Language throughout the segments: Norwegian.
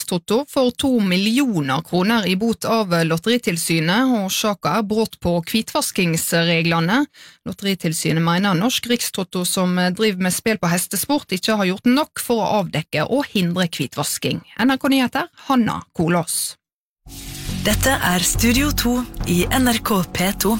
Rikstrotto får 2 millioner kroner i bot av Lotteritilsynet, og Sjaka brått på kvitvaskingsreglene. Lotteritilsynet mener Norsk Rikstrotto, som driver med spill på hestesport, ikke har gjort nok for å avdekke og hindre kvitvasking. NRK Nyheter, Hanna Kolås. Dette Studio 2 i NRK P2.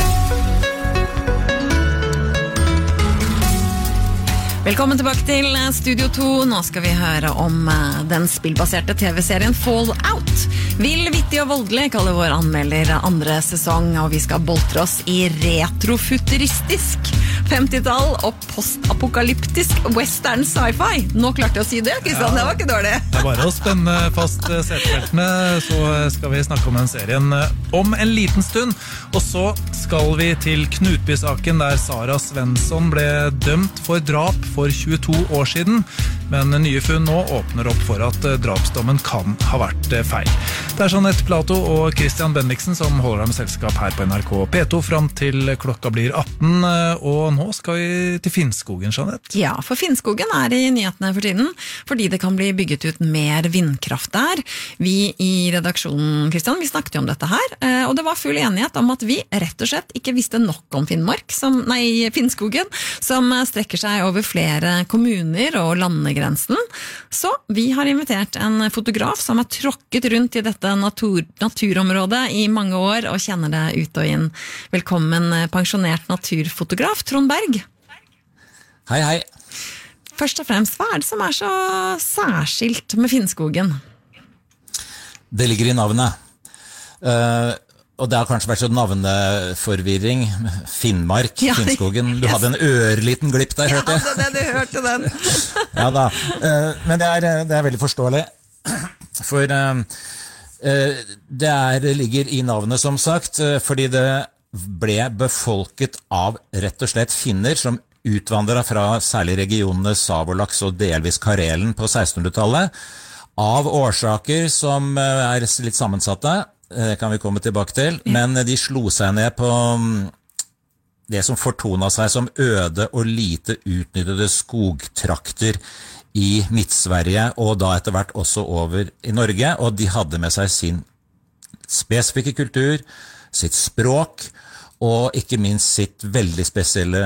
Velkommen tilbake til Studio 2. Nå skal vi høre om den spillbaserte TV-serien Fallout. Vill, vittig og voldelig kaller vår anmelder andre sesong, og vi skal boltre oss i retrofuturistisk 50-tall og postapokalyptisk western sci-fi. Nå klarte jeg å si det, Kristian, det var ikke dårlig. Det er bare å spenne fast setebeltene, så skal vi snakke om den serien om en liten stund. Og så skal vi til Knutby-saken, der Sara Svensson ble dømt for drap for 22 år siden, men nye funn nå åpner opp for at drapsdommen kan ha vært feil. Det Jeanette Plato og Christian Bendiksen som holder dem selskap her på NRK P2 fram til klokka blir 18, og nå skal vi til Finnskogen, Jeanette. Ja, for Finnskogen i nyhetene for tiden, fordi det kan bli bygget ut mer vindkraft der. Vi i redaksjonen, Christian, vi snakket jo om dette her, og det var full enighet om at vi rett og slett ikke visste nok om Finnskogen, som strekker seg over flere kommuner og landegrensen. Så vi har invitert en fotograf som har tråkket rundt i dette naturområdet i mange år og kjenner det ut og inn. Velkommen, pensjonert naturfotograf Trond Berg. Hei, hei. Først og fremst, hva det som så særskilt med Finnskogen? Det ligger i navnet. Og det har kanskje vært sånn navneforvirring. Finnmark, ja, Finnskogen. Du hadde en ørliten glipp der, hørte jeg. Ja, du hørte den. Ja da, men det veldig forståelig. For det ligger i navnet, som sagt, fordi det ble befolket av rett og slett finner som utvandret fra særlig regionene Savolaks og delvis Karelen på 1600-tallet, av årsaker som litt sammensatte. Det kan vi komme tilbake til, men de slo seg ned på det som fortonet seg som øde og lite utnyttede skogtrakter i Midt-Sverige, og da etter hvert også over i Norge, og de hadde med seg sin spesifikke kultur, sitt språk, og ikke minst sitt veldig spesielle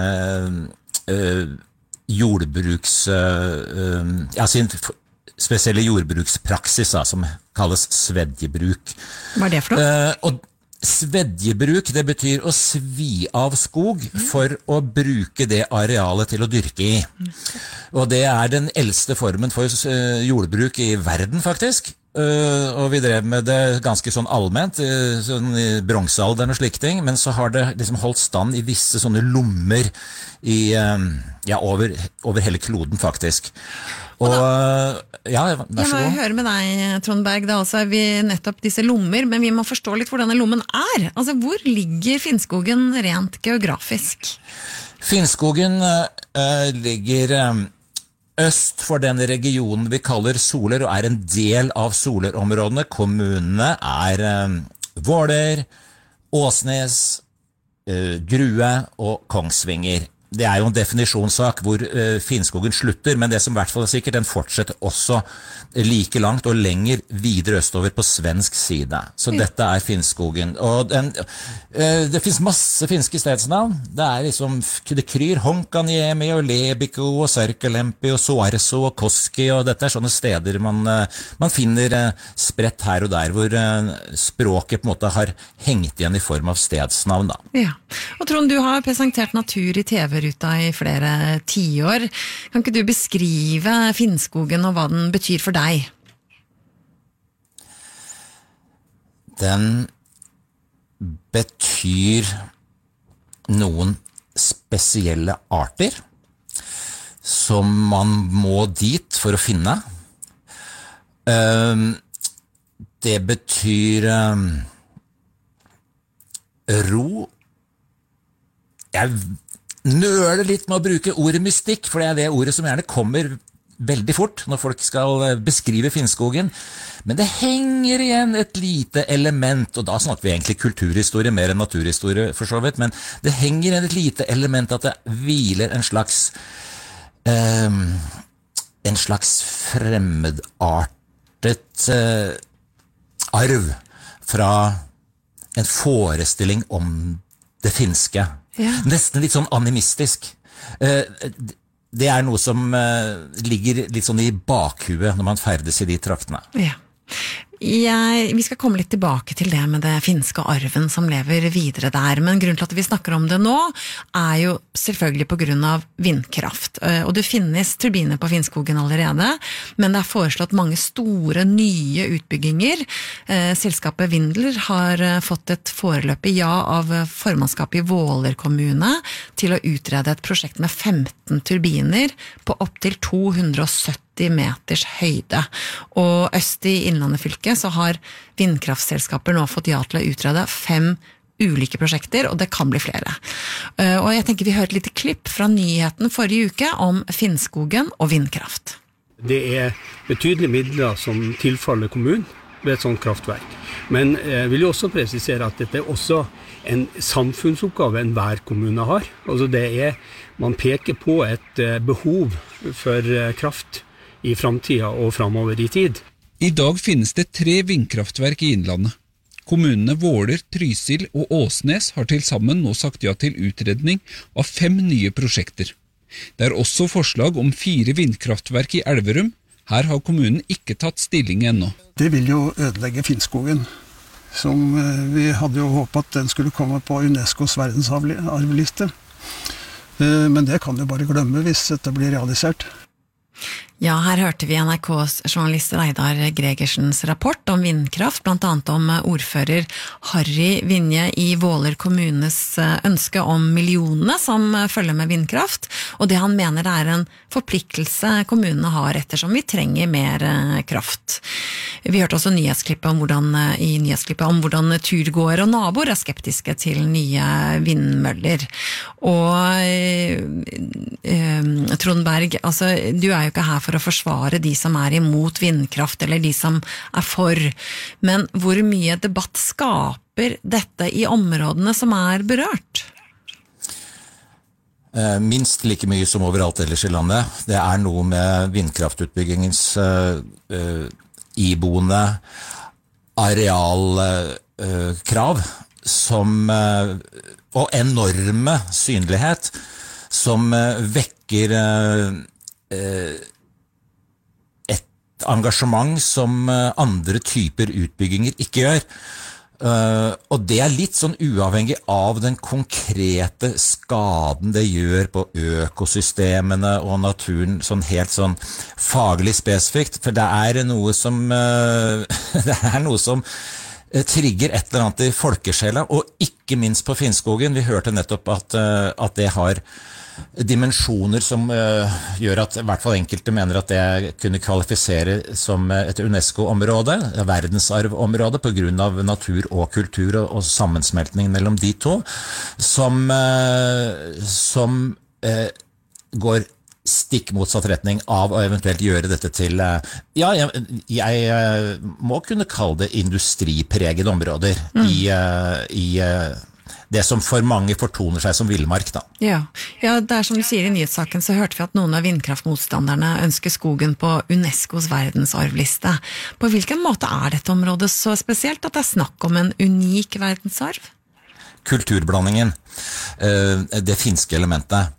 sin spesielle jordbrukspraksis, som kalles svedjebruk. Hva det for noe? Og svedjebruk, det betyr å svi av skog for å bruke det arealet til å dyrke i. Og det den eldste formen for jordbruk i verden, faktisk. Og vi drev med det ganske sånn allment, sånn i bronsealderen og slike ting, men så har det liksom holdt stand i visse sånne lommer over hele kloden, faktisk. Og ja, vær så god. Jeg må høre med deg, Trond Berg, da også vi nettopp disse lommer, men vi må forstå litt hvor denne lommen Altså, hvor ligger Finnskogen rent geografisk? Finnskogen ligger øst for den regionen vi kaller Soler, og en del av Solerområdene. Kommunene Våler, Åsnes, Grue og Kongsvinger. Det jo en definisjonssak hvor Finnskogen slutter, men det som I hvert fall sikkert, den fortsetter også like langt og lenger videre østover på svensk side. Så dette Finnskogen. Og det finnes masse finske stedsnavn. Det kryr Honkaniemi og Lebiko og Särkelempi og Suarso og Koski, og dette sånne steder man finner spredt her og der, hvor språket på en måte har hengt igjen i form av stedsnavn. Da. Ja, og Trond, du har presentert natur i TV-ruta i flere tiår. Kan ikke du beskrive Finnskogen og hva den betyr for deg? Den betyr noen spesielle arter som man må dit for å finne. Det betyr ro. Jeg nøler litt med å bruke ordet mystikk, for det det ordet som gjerne kommer veldig fort når folk skal beskrive Finnskogen, men det henger igjen et lite element, og da snakker vi egentlig kulturhistorie mer enn naturhistorie for så vidt, men det henger igjen et lite element at det hviler en slags fremmedart uartet arv fra en forestilling om det finske. Ja. Nesten litt sånn animistisk. Det er noe som ligger litt sånn i bakhuet når man ferdes i de traktene. Ja. Vi skal komme litt tilbake til det med det finske arven som lever videre der, men grunnen til at vi snakker om det nå er jo selvfølgelig på grunn av vindkraft, og det finnes turbiner på Finnskogen allerede, men det er foreslått mange store nye utbygginger. Selskapet Vindler har fått et foreløpig ja av formannskapet i Våler kommune til å utrede et prosjekt med 15 turbiner på opp til 270 meters høyde. Og øst i Innlandet fylke så har vindkraftselskaper nå fått ja til å utrede 5 ulike prosjekter, og det kan bli flere. Og jeg tenker vi hører et lite klipp fra nyheten forrige uke om Finnskogen og vindkraft. Det er betydelige midler som tilfaller kommunen ved et sånt kraftverk. Men jeg vil jo også presisere at dette er også en samfunnsoppgave enhver kommune har. Altså man peker på et behov for kraft i framtida og framover i tid. I dag finnes det 3 vindkraftverk i Innlandet. Kommunene Våler, Trysil og Åsnes har til sammen nå sagt ja til utredning av 5 nye prosjekter. Det er også forslag om 4 vindkraftverk i Elverum. Her har kommunen ikke tatt stilling ennå. Det vil jo ødelegge Finnskogen, som vi hadde jo håpet at den skulle komme på UNESCOs verdensarvliste. Men det kan du bare glemme hvis dette blir realisert. Ja, her hørte vi NRKs journalist Reidar Gregersens rapport om vindkraft, blant annet om ordfører Harry Vinje i Våler kommunes ønske om millionene som følger med vindkraft, og det han mener er en forpliktelse kommunene har ettersom vi trenger mer kraft. Vi hørte også nyhetsklippet om hvordan turgåere og naboer er skeptiske til nye vindmøller. Og Trond Berg, altså, du er jo ikke her for å forsvare de som er imot vindkraft, eller de som er for. Men hvor mye debatt skaper dette i områdene som er berørt? Minst like mye som overalt ellers i landet. Det er noe med vindkraftutbyggingens iboende arealkrav og enorme synlighet som vekker et engasjement som andre typer utbygginger ikke gjør. Og det er litt sånn uavhengig av den konkrete skaden det gjør på økosystemene og naturen, sånn helt sånn faglig spesifikt, for det er noe som trigger et eller annet i folkesjela, og ikke minst på Finnskogen. Vi hørte nettopp at det har dimensjoner som gjør at i hvert fall enkelte mener at det kunne kvalifisere som et UNESCO-område, verdensarvområde, på grunn av natur og kultur og sammensmeltning mellom de to, som går stikk motsatt retning av å eventuelt gjøre dette til, jeg må kunne kalle det industripregede områder i det som for mange fortoner seg som villmark, da. Ja, det er som du sier i nyhetssaken, så hørte vi at noen av vindkraftmotstanderne ønsker skogen på UNESCOs verdensarvliste. På hvilken måte er dette området så spesielt at det er snakk om en unik verdensarv? Kulturblandingen, det finske elementet,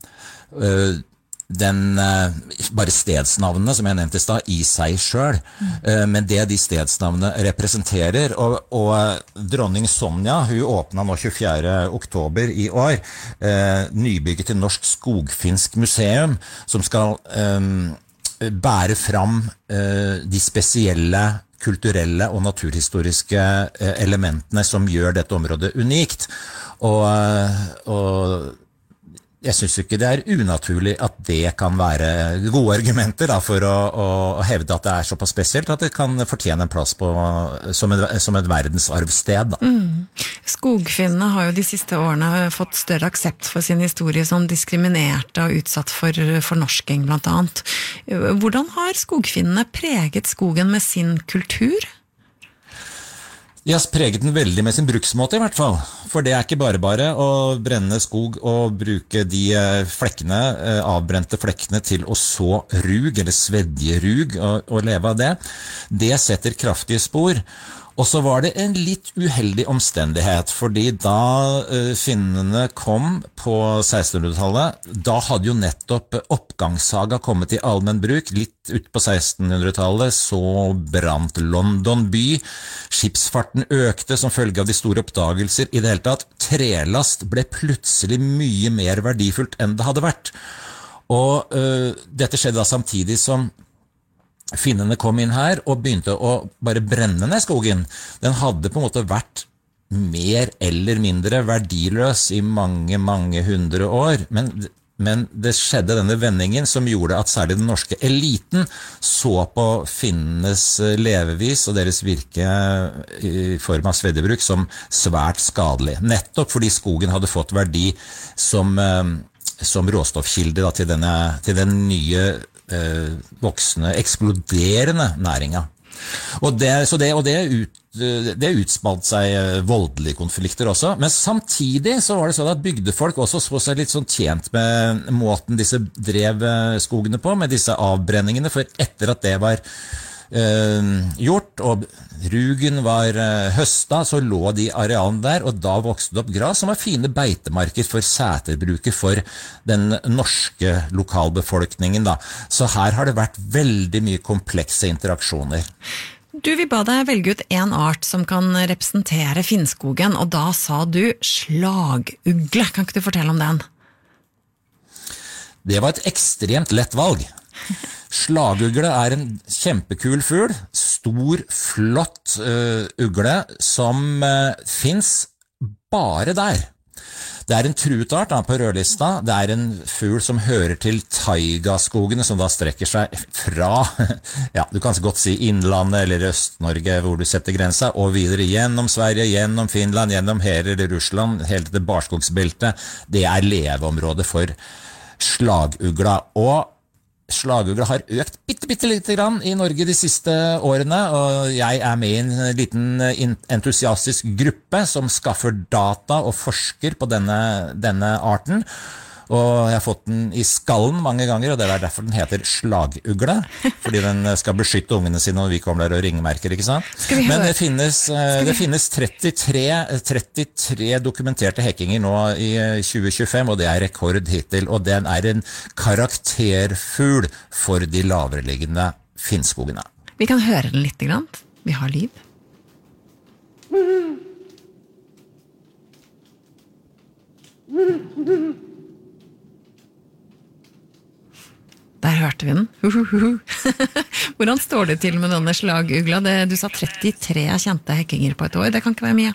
bare stedsnavnene som jeg nevnte i stad, i seg selv, men det de stedsnavnene representerer, og dronning Sonja, hun åpnet nå 24. oktober i år, nybygget til Norsk Skogfinsk museum, som skal bære fram de spesielle kulturelle og naturhistoriske elementene som gjør dette området unikt, og jeg synes ikke det er unaturlig at det kan være gode argumenter da, for å hevde at det er såpass spesielt at det kan fortjene en plass som et verdensarvsted. Da. Skogfinnene har jo de siste årene fått større aksept for sin historie som diskriminerte og utsatt for fornorsking blant annet. Hvordan har skogfinnene preget skogen med sin kultur? De har preget den veldig med sin bruksmåte I hvert fall, for det ikke bare å brenne skog og bruke de flekkene, avbrente flekkene til å så rug, eller svedje rug, og leve av det. Det setter kraftige spor. Og så var det en litt uheldig omstendighet, fordi da finnene kom på 1600-tallet, da hadde jo nettopp oppgangssaga kommet I allmenn bruk. Litt ut på 1600-tallet så brant London by, skipsfarten økte som følge av de store oppdagelser. I det hele tatt, trelast ble plutselig mye mer verdifullt enn det hadde vært. Og dette skjedde da samtidig som finnene kom inn her og begynte å bare brenne ned skogen. Den hadde på en måte vært mer eller mindre verdiløs I mange, mange hundre år, men det skjedde denne vendingen som gjorde at særlig den norske eliten så på finnenes levevis og deres virke I form av svedjebruk som svært skadelig. Nettopp fordi skogen hadde fått verdi som råstoffkilde da, til den nye voksne, eksploderende næringa. Og det utspalt seg voldelige konflikter også, men samtidig så var det sånn at bygdefolk også så seg litt sånn tjent med måten disse drev skogene på, med disse avbrenningene, for etter at det var gjort, og rugen var høsta, så lå de arealene der, og da vokste det opp gras som var fine beitemarker for seterbruket for den norske lokalbefolkningen da. Så her har det vært veldig mye komplekse interaksjoner. Du vil ba deg velge ut en art som kan representere Finnskogen, og da sa du slagugle. Kan ikke du fortelle om den? Det var et ekstremt lett valg. Slagugle en kjempekul fugl, stor, flott ugle som finnes bare der. Det en truetart på rødlista, det en fugl som hører til taigaskogene, som da strekker seg fra, ja, du kan godt si Innlandet eller Øst-Norge, hvor du setter grensa, og videre gjennom Sverige, gjennom Finland, gjennom hele Russland, hele det barskogsbeltet. Det leveområdet for slagugla, og slagugla har økt bitte lite grann I Norge de siste årene, og jeg med I en liten entusiastisk gruppe som skaffer data og forsker på denne arten. Og jeg har fått den I skallen mange ganger, og det derfor den heter slagugle, fordi den skal beskytte ungene sine når vi kommer der og ringmerker, ikke sant? Men det finnes 33 dokumenterte hekkinger nå I 2025, og det rekord hittil, og den en karakterfugl for de lavereliggende Finnskogene. Vi kan høre den litt grann. Vi har lyd. Der hørte vi den. Hvordan står det til med denne slagugla? Du sa 33 kjente hekkinger på et år. Det kan ikke være mye.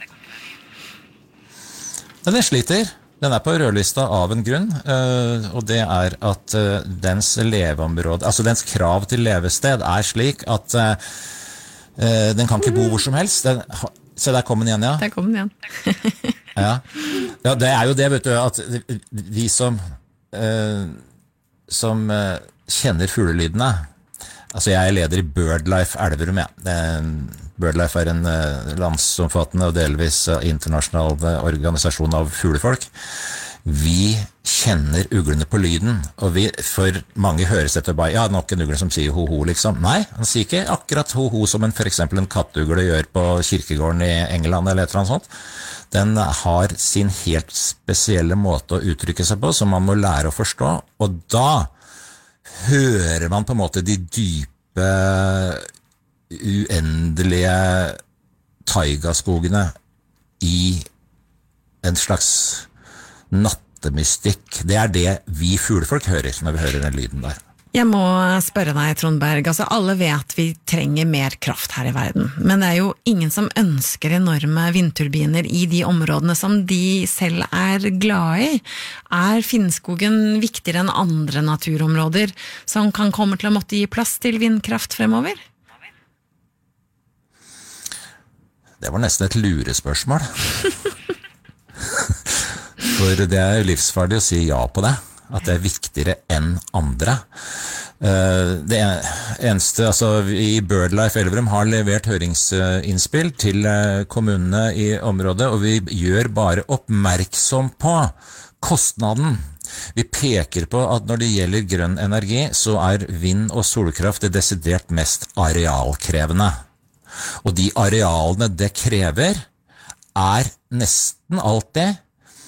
Den sliter. Den på rødlista av en grunn, og det at dens leveområde, altså dens krav til levested slik at den kan ikke bo hvor som helst. Se, der kom den igjen, ja. Der kom den igjen. Ja, det jo det, vet du, at vi som kjenner fuglelydene. Altså jeg leder I BirdLife Elverum, ja. BirdLife en landsomfattende og delvis internasjonal organisasjon av fuglefolk. Vi kjenner uglene på lyden, og for mange høres dette bare, ja, nok en ugle som sier ho-ho, liksom. Nei, han sier ikke akkurat ho-ho som for eksempel en kattugle gjør på kirkegården I England eller et eller annet sånt. Den har sin helt spesielle måte å uttrykke seg på, som man må lære å forstå, og da hører man på en måte de dype, uendelige taigaskogene I en slags nattemystikk. Det det vi fuglefolk hører når vi hører den lyden der. Jeg må spørre deg, Trond Berg, altså alle vet vi trenger mer kraft her I verden, men det jo ingen som ønsker enorme vindturbiner I de områdene som de selv glad I. Finnskogen viktigere enn andre naturområder som kan komme til å måtte gi plass til vindkraft fremover? Det var nesten et lurespørsmål. For det livsfarlig å si ja på det. At det viktigere enn andre. Det eneste, altså i BirdLife Elverum har levert høringsinnspill til kommunene i området, og vi gjør bare oppmerksom på kostnaden. Vi peker på at når det gjelder grønn energi, så vind- og solkraft det desidert mest arealkrevende. Og de arealene det krever nesten alltid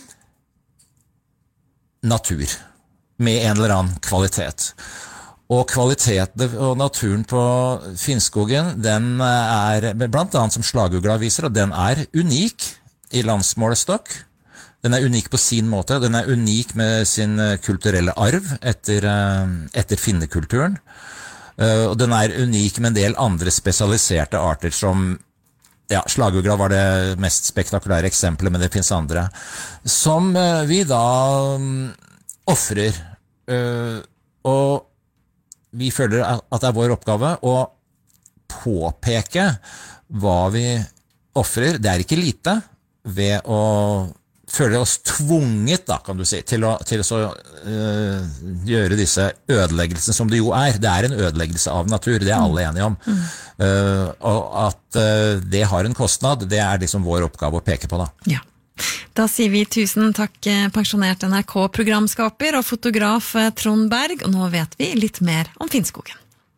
natur, med en eller annen kvalitet. Og kvaliteten og naturen på Finnskogen, den blant annet som Slagugla viser, og den unik i landsmålestokk. Den unik på sin måte, den unik med sin kulturelle arv etter finnekulturen. Og den unik med en del andre spesialiserte arter som, Slagugla var det mest spektakulære eksempelet, men det finnes andre, som vi da offrer. Og vi føler at det vår oppgave å påpeke hva vi offrer. Det ikke lite ved å føle oss tvunget, da, kan du si, til å gjøre disse ødeleggelsene som det jo Det en ødeleggelse av natur, det alle enige om. Og at det har en kostnad, det liksom vår oppgave å peke på, da. Ja. Da sier vi tusen takk, pensjonert NRK-programskaper og fotograf Trond Berg, og nå vet vi litt mer om Finnskogen.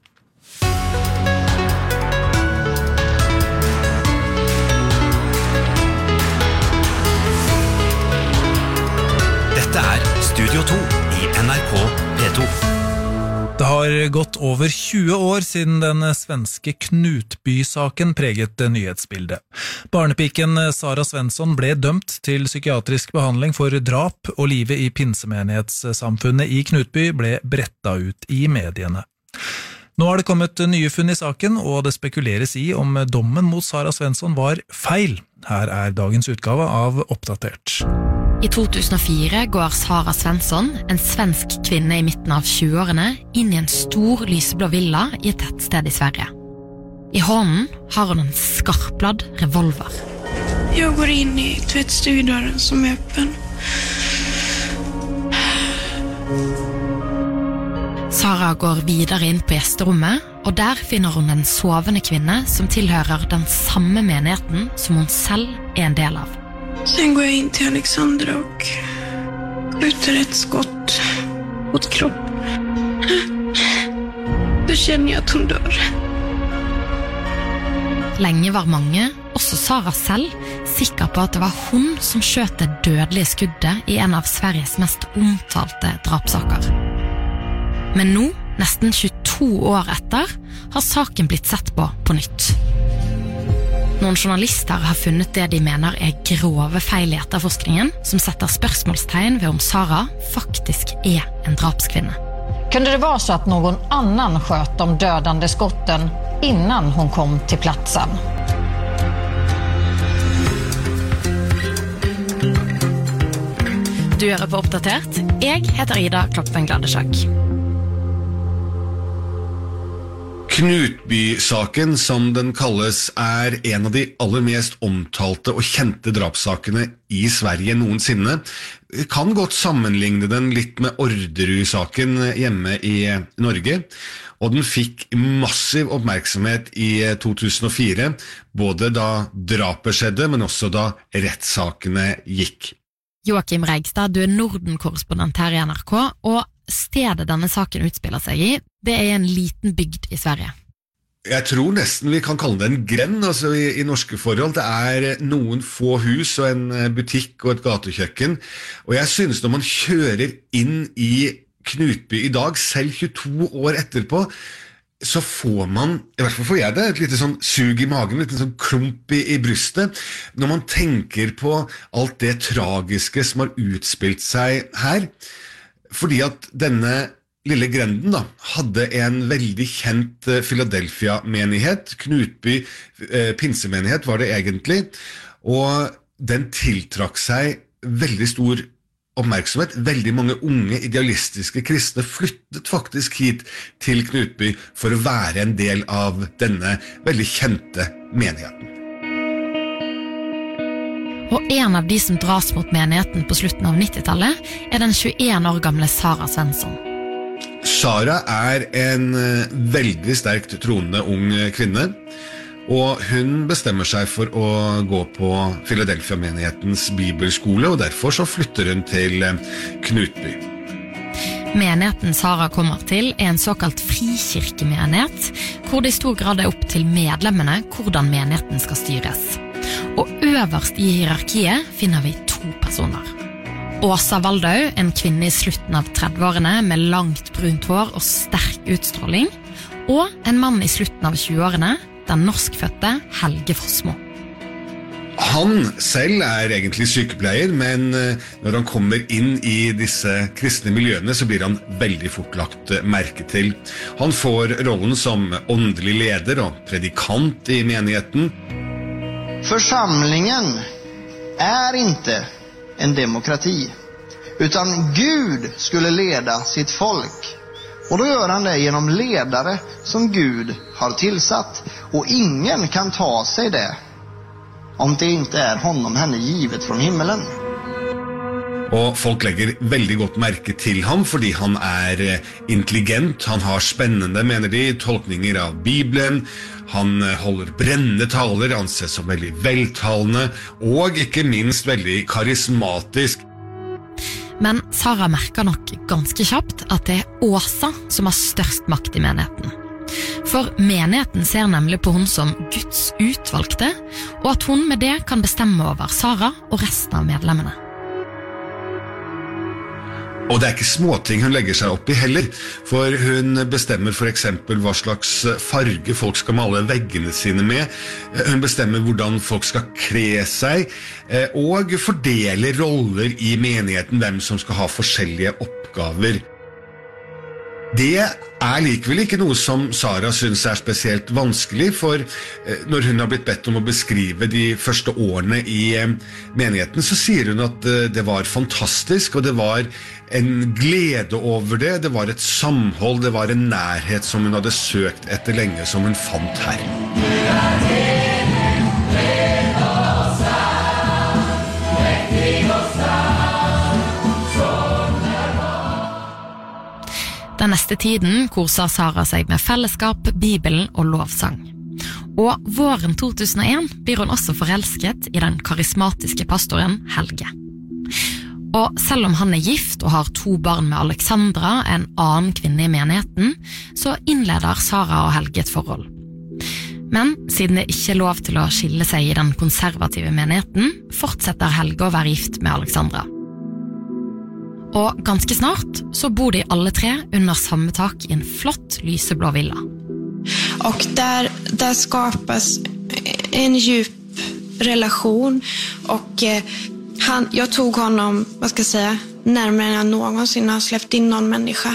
Dette Studio 2 i NRK P2. Det har gått over 20 år siden den svenske Knutby-saken preget nyhetsbildet. Barnepiken Sara Svensson ble dømt til psykiatrisk behandling for drap, og livet i pinsemenighetssamfunnet i Knutby ble bretta ut i mediene. Nå har det kommet nye funn i saken, og det spekuleres i om dommen mot Sara Svensson var feil. Her dagens utgave av Oppdatert. I 2004 går Sara Svensson, en svensk kvinne i midten av 20-årene, inn i en stor lyseblå villa i et tettsted i Sverige. I hånden har hun en skarpladd revolver. Jeg går inn i tvättstugedörren som öppen. Sara går videre inn på gjesterommet, og der finner hun en sovende kvinne som tilhører den samme menigheten som hun selv en del av. Sen går jag in till Alexandra och skjuter ett skott mot kroppen. Då känner jag att hon dör. Lenge var mange, også Sara selv, sikker på at det var hun som skjøt det dødelige skuddet i en av Sveriges mest omtalte drapsaker. Men nå, nesten 22 år etter, har saken blitt sett på nytt. Noen journalister har funnet det de mener grove feil i etterforskningen, som setter spørsmålstegn ved om Sara faktisk en drapskvinne. Kunde det vara så att någon annan sköt de dödande skotten innan hon kom till platsen? Du hører på Oppdatert. Jeg heter Ida Kloppen Gladesjak. Knutby-saken, som den kalles, en av de aller mest omtalte og kjente drapssakene i Sverige noensinne. Kan godt sammenligne den litt med Orderud-saken hjemme i Norge. Og den fikk massiv oppmerksomhet i 2004, både da drapet skjedde, men også da rettssakene gikk. Joakim Reigstad, du Norden-korrespondent her i NRK, og stedet denne saken utspiller seg i, det en liten bygd i Sverige. Jeg tror nesten vi kan kalle det en grend, altså i norske forhold. Det noen få hus og en butikk og et gatekjøkken, og jeg synes når man kjører inn i Knutby i dag, selv 22 år etterpå, så får man, i hvert fall får jeg det, et lite sånn sug i magen, et lite sånn klump i brystet, når man tenker på alt det tragiske som har utspilt seg her, fordi at denne lille grenden da, hadde en veldig kjent Philadelphia-menighet, Knutby pinsemenighet var det egentlig, og den tiltrakk seg veldig stor oppmerksomhet. Veldig mange unge idealistiske kristne flyttet faktisk hit til Knutby for å være en del av denne veldig kjente menigheten. Og en av de som dras mot menigheten på slutten av 90-tallet den 21 år gamle Sara Svensson. Sara en veldig sterkt troende ung kvinne, og hun bestemmer seg for å gå på Philadelphia-menighetens bibelskole, og derfor så flytter hun til Knutby. Menigheten Sara kommer til en såkalt frikirkemenighet, hvor det i stor grad opp til medlemmene hvordan menigheten skal styres. Og øverst i hierarkiet finner vi 2 personer. Åsa Valdau, en kvinne i slutten av 30-årene med langt brunt hår og sterk utstråling, og en mann i slutten av 20-årene, den norskfødte Helge Fossmo. Han selv egentlig sykepleier, men når han kommer inn i disse kristne miljøene, så blir han veldig fort lagt merke til. Han får rollen som åndelig leder og predikant i menigheten. Församlingen inte en demokrati, utan Gud skulle leda sitt folk. Och då gör han det genom ledare som Gud har tillsatt. Och ingen kan ta sig det om det inte är honom henne givet från himmelen. Og folk legger veldig godt merke til ham fordi han intelligent, han har spennende, mener de, tolkninger av Bibelen, han holder brennende taler, anses som veldig veltalende, og ikke minst veldig karismatisk. Men Sara merker nok ganske kjapt at det Åsa som har størst makt i menigheten. For menigheten ser nemlig på hun som Guds utvalgte, og at hun med det kan bestemme over Sara og resten av medlemmene. Og det ikke småting hun legger seg opp i heller, for hun bestemmer for eksempel hva slags farge folk skal male veggene sine med, hun bestemmer hvordan folk skal kle seg, og fordeler roller i menigheten, hvem som skal ha forskjellige oppgaver. Det likevel ikke noe som Sara synes spesielt vanskelig, for når hun har blitt bedt om å beskrive de første årene i menigheten, så sier hun at det var fantastisk, og det var en glede over det, det var et samhold, det var en nærhet som hun hadde søkt etter lenge, som hun fant her. Den neste tiden koser Sara seg med fellesskap, Bibelen og lovsang. Og våren 2001 blir hun også forelsket i den karismatiske pastoren Helge. Og selv om han gift og har 2 barn med Alexandra, en annen kvinne i menigheten, så innleder Sara og Helge et forhold. Men siden det ikke lov til å skille seg i den konservative menigheten, fortsetter Helge å være gift med Alexandra. Og ganske snart så bor de alle 3 under samme tak i en flott lyseblå villa. Och där skapas en djup relation och jag tog honom, vad ska jag säga, närmare än jag någonsin har släppt in någon människa.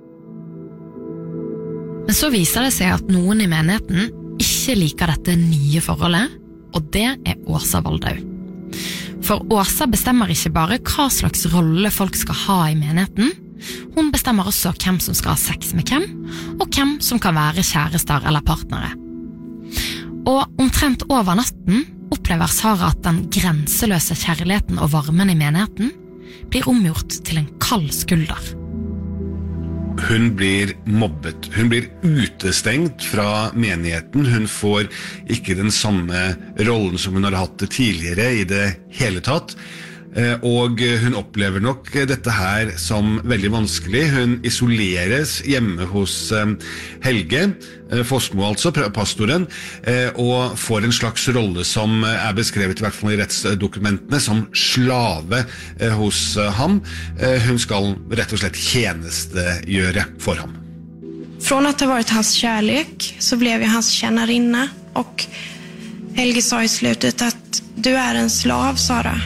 Men så viser det seg at noen i menigheten ikke liker dette nye forholdet, og det Åsa Valdau. For Åsa bestemmer ikke bare hva slags rolle folk skal ha i menigheten, hun bestemmer også hvem som skal ha sex med hvem, og hvem som kan være kjærester eller partnere. Og omtrent over natten opplever Sara at den grenseløse kjærligheten og varmen i menigheten blir omgjort til en kald skulder. Hun blir mobbet, hun blir utestengt fra menigheten, hun får ikke den samme rollen som hun har hatt tidligere i det hele tatt, og hun opplever nok dette her som veldig vanskelig. Hun isoleres hjemme hos Helge Fossmo, altså pastoren, og får en slags rolle som beskrevet i hvert fall i rettsdokumentene som slave hos ham. Hun skal rett og slett tjenestegjøre for ham. Från att ha varit hans kärlek så blev jag hans tjänarinna, och Helge sa i slutet att du är en slav, Sara.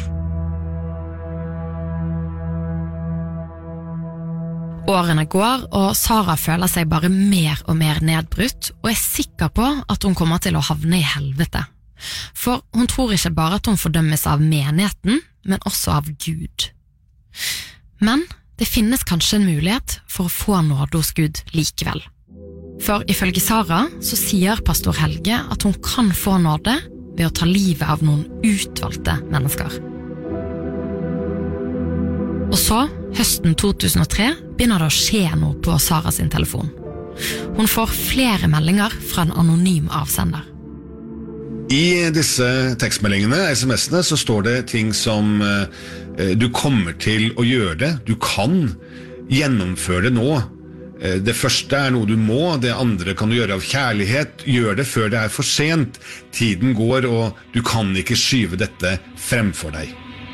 Årene går, og Sara føler seg bare mer og mer nedbrutt, og sikker på at hun kommer til å havne i helvete. For hun tror ikke bare at hun fordømmes av menigheten, men også av Gud. Men det finnes kanskje en mulighet for å få nåde hos Gud likevel. For ifølge Sara så sier pastor Helge at hun kan få nåde ved å ta livet av noen utvalgte mennesker. Og så Høsten 2003 begynner det å skje noe på Sara sin telefon. Hun får flere meldinger fra en anonym avsender. I disse tekstmeldingene, SMS-ene, så står det ting som du kommer til å gjøre det, du kan gjennomføre det nå. Det første noe du må, det andre kan du gjøre av kjærlighet, gjør det før det for sent. Tiden går, og du kan ikke skyve dette fremfor deg.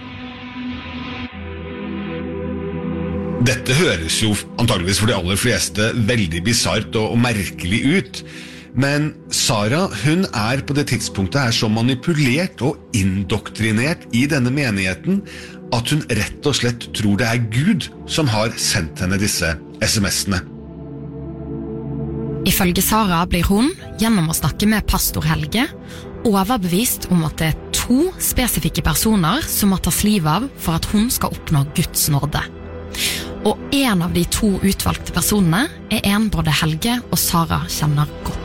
Dette høres jo antageligvis for de aller fleste veldig bizarrt og merkelig ut, men Sara, hun på det tidspunktet så manipulert og indoktrinert i denne menigheten at hun rett og slett tror det Gud som har sendt henne disse SMS-ene. Ifølge Sara blir hun, gjennom å snakke med pastor Helge, overbevist om at det 2 spesifikke personer som må tas liv av for at hun skal oppnå Guds nåde. Og en av de 2 utvalgte personene en både Helge og Sara kjenner godt.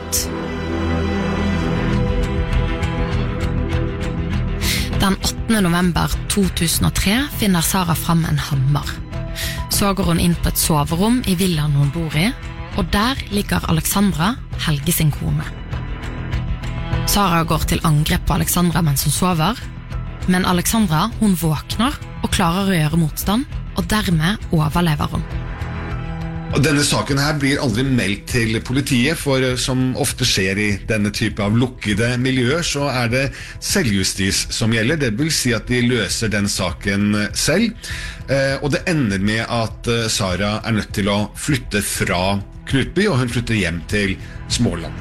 Den 8. november 2003 finner Sara fram en hammer. Så går hun inn på et soverom i villaen hun bor i, og der ligger Alexandra, Helge sin kone. Sara går til angrep på Alexandra mens hun sover, men Alexandra, hun våkner og klarer å gjøre motstand, og dermed overlever hun. Og denne saken her blir aldri meldt til politiet, for som ofte skjer i denne type av lukkede miljøer, så det selvjustis som gjelder. Det vil si at de løser den saken selv, og det ender med at Sara nødt til å flytte fra Knutby, og hun flytter hjem til Småland.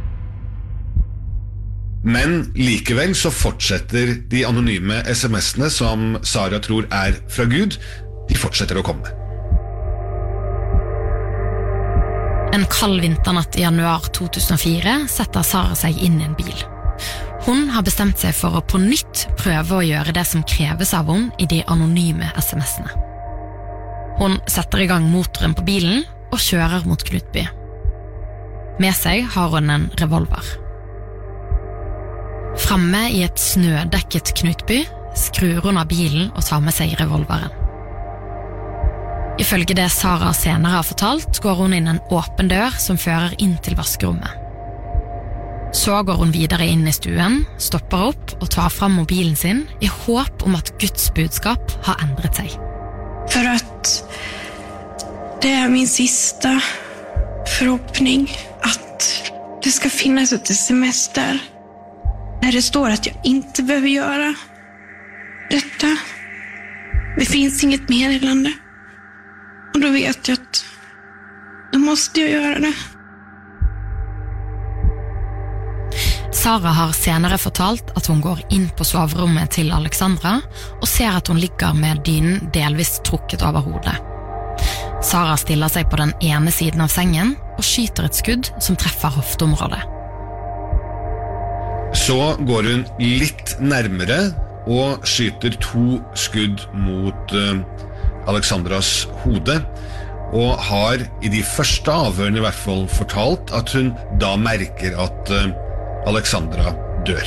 Men likevel så fortsetter de anonyme SMS-ene som Sara tror fra Gud, de fortsetter å komme. En kald vinternatt i januar 2004 setter Sara seg inn i en bil. Hun har bestemt seg for å på nytt prøve å gjøre det som kreves av henne i de anonyme SMS-ene. Hun setter i gang motoren på bilen og kjører mot Knutby. Med seg har hun en revolver. Framme i et snødekket Knutby skrur hun av bilen og tar med seg revolveren. Ifølge det Sara senere har fortalt, går hun inn en åpen dør som fører inn til vaskerommet. Så går hun videre inn i stuen, stopper opp og tar fram mobilen sin i håp om at Guds budskap har endret seg. For at det min sista förhoppning att det ska finnas ett sms där när det står att jag inte behöver göra detta. Det finns inget meddelande. Och då vet jag att då måste jag göra det. Sara har senere fortalt at hun går inn på soverommet til Alexandra og ser at hun ligger med dynen delvis trukket over hodet. Sara stiller seg på den ene siden av sengen og skyter et skudd som treffer hofteområdet. Så går hun litt nærmere og skyter 2 skudd mot Alexandras hode, og har i de første avhørene i hvert fall fortalt at hun da merker at Alexandra dør.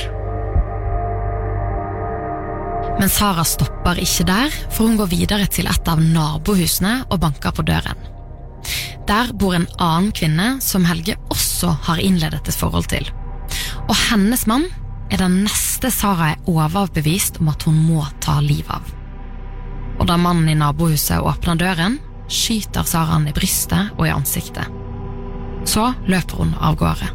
Men Sara stopper ikke der, for hun går videre til et av nabohusene og banker på døren. Der bor en annen kvinne som Helge også har innledet et forhold til. Og hennes mann den neste Sara overbevist om at hun må ta liv av. Og da mannen i nabohuset åpner døren, skyter Sara han i brystet og i ansiktet. Så løper hun av gårde.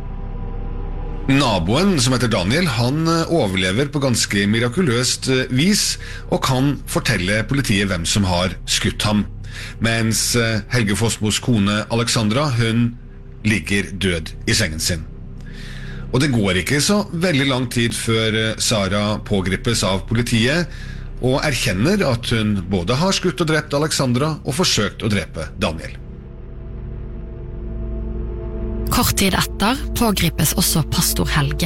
Naboen, som heter Daniel, han overlever på ganske mirakuløst vis og kan fortelle politiet hvem som har skutt ham. Mens Helge Fossmos kone Alexandra, hun ligger død i sengen sin. Og det går ikke så veldig lang tid før Sara pågripes av politiet og erkjenner at hun både har skutt og drept Alexandra og forsøkt å drepe Daniel. Kort tid etter pågripes også pastor Helge.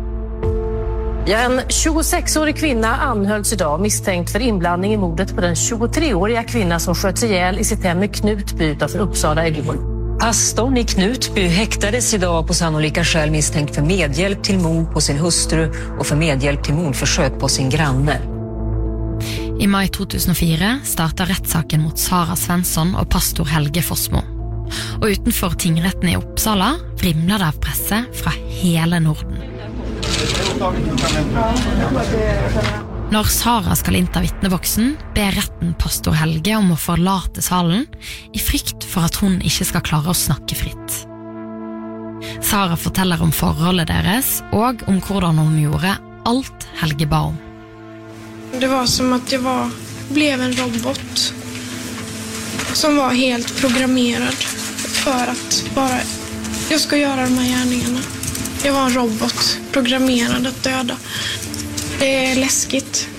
En 26-årig kvinna anhölls idag misstänkt för inblandning i mordet på den 23-åriga kvinna som sköts ihjäl i sitt hem i Knutby utanför Uppsala igår. Pastorn i Knutby häktades idag på sannolika skäl misstänkt för medhjälp till mord på sin hustru och för medhjälp till mordförsök på sin granne. I mai 2004 startet rettssaken mot Sara Svensson og pastor Helge Fossmo. Og utenfor tingretten i Uppsala vrimler det av presse fra hele Norden. Når Sara skal innta vittneboksen, ber retten pastor Helge om å forlate salen, i frykt for at hun ikke skal klare å snakke fritt. Sara forteller om forholdet deres, og om hvordan hun gjorde alt Helge ba om. Det var som att jag blev en robot som var helt programmerad för att bara jag ska göra de här gärningarna. Jag var en robot programmerad att döda. Det är läskigt.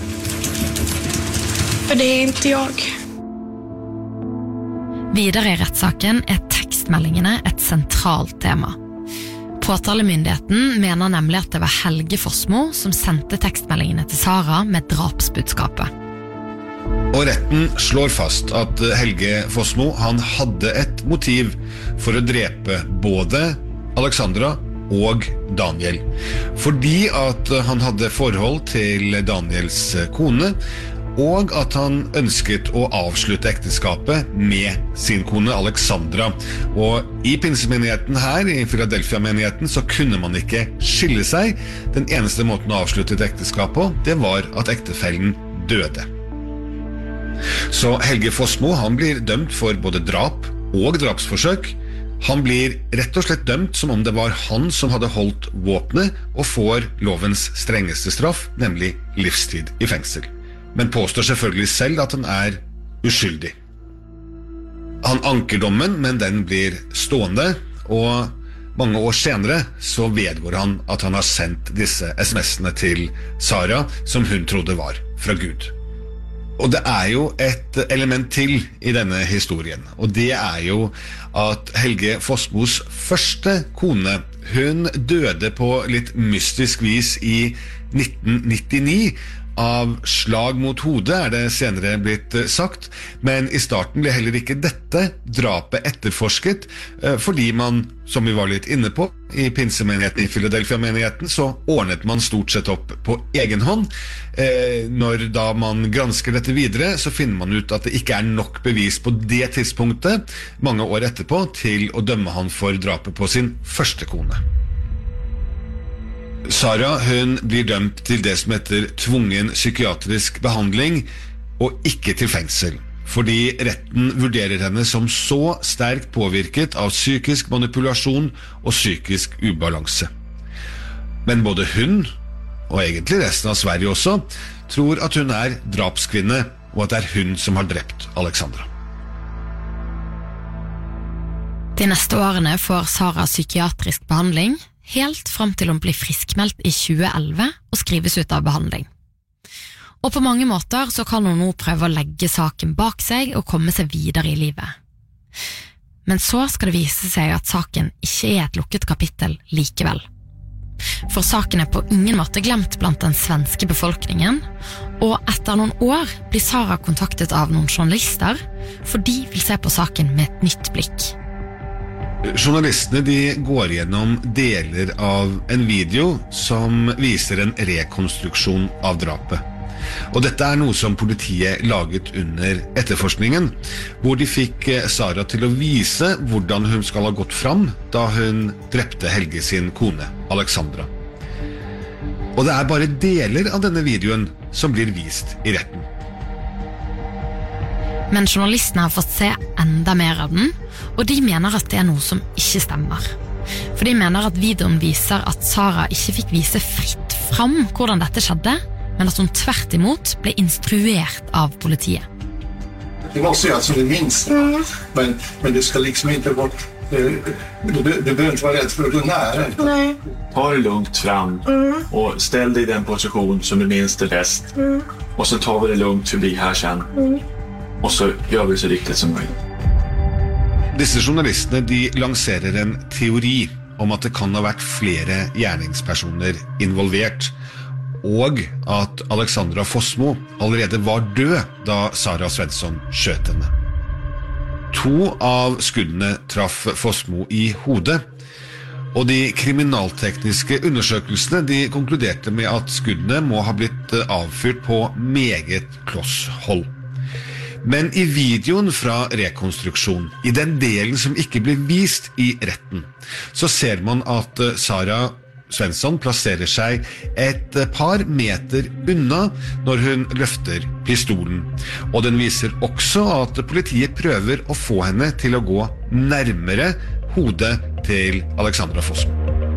För det är inte jag. Videre i rettssaken tekstmeldingene et sentralt tema. Påtalemyndigheten mener nemlig at det var Helge Fossmo som sendte tekstmeldingene til Sara med drapsbudskapet. Og retten slår fast at Helge Fossmo han hadde et motiv for å drepe både Alexandra og Daniel. Fordi at han hadde forhold til Daniels kone, og at han ønsket å avslutte ekteskapet med sin kone Alexandra. Og i pinsemenigheten her, i Philadelphia-menigheten, så kunne man ikke skille seg. Den eneste måten å avslutte et ekteskap på, det var at ektefellen døde. Så Helge Fossmo, han blir dømt for både drap og drapsforsøk. Han blir rett og slett dømt som om det var han som hadde holdt våpenet, og får lovens strengeste straff, nemlig livstid i fengsel. Men påstår selvfølgelig selv at han er uskyldig. Han anker dommen, men den blir stående, og mange år senere så vedgår han at han har sendt disse SMS-ene til Sara, som hun trodde var fra Gud. Og det er jo et element til i denne historien, og det er jo at Helge Fossmos første kone, hun døde på litt mystisk vis i 1999, av slag mot hodet er det senere blitt sagt, men i starten ble heller ikke dette drapet etterforsket, fordi man, som vi var litt inne på, i pinsemenigheten i Philadelphia-menigheten, så ordnet man stort sett opp på egen hånd. Når da man gransker dette videre, så finner man ut at det ikke er nok bevis på det tidspunktet, mange år etterpå, til å dømme han for drapet på sin første kone. Sara, hun blir dømt til det som heter tvungen psykiatrisk behandling, og ikke til fengsel, fordi retten vurderer henne som så sterkt påvirket av psykisk manipulasjon og psykisk ubalanse. Men både hun, og egentlig resten av Sverige også, tror at hun er drapskvinne, og at det er hun som har drept Alexandra. De neste årene får Sara psykiatrisk behandling, helt frem til hun blir friskmeldt i 2011 og skrives ut av behandling. Og på mange måter så kan hun nå prøve å legge saken bak seg og komme seg videre i livet. Men så skal det vise seg at saken ikke er et lukket kapittel likevel. For saken er på ingen måte glemt blant den svenske befolkningen, og etter noen år blir Sara kontaktet av noen journalister, for de vil se på saken med et nytt blikk. Journalistene de går gjennom deler av en video som viser en rekonstruksjon av drapet. Og dette er noe som politiet laget under etterforskningen, hvor de fikk Sara til å vise hvordan hun skal ha gått fram da hun drepte Helge sin kone, Alexandra. Og det er bare deler av denne videoen som blir vist i retten. Men journalistene har fått se enda mer av den, og de mener at det er noe som ikke stemmer. For de mener at videoen viser at Sara ikke fikk vise fritt fram hvordan dette skjedde, men at hun tvert imot ble instruert av politiet. Det måste ju alltså det minsta, men det ska liksom inte vara, du behöver inte vara rädd för att gå nära. Nej. Ta det lugnt fram och ställ dig i den position som du minns det bäst. Och så tar vi det lugnt förbi här sen. Og så gjør vi det så riktig som mulig. Disse journalistene de lanserer en teori om at det kan ha vært flere gjerningspersoner involvert, og at Alexandra Fossmo allerede var død da Sara Svensson skjøt henne. 2 av skuddene traff Fossmo i hodet, Og de kriminaltekniske undersøkelsene de konkluderte med at skuddene må ha blitt avfyrt på meget kloss hold. Men i videoen fra rekonstruksjon, i den delen som ikke ble vist i retten, så ser man at Sara Svensson plasserer seg et par meter unna når hun løfter pistolen. Og den viser også at politiet prøver å få henne til å gå nærmere hodet til Alexandra Fossen.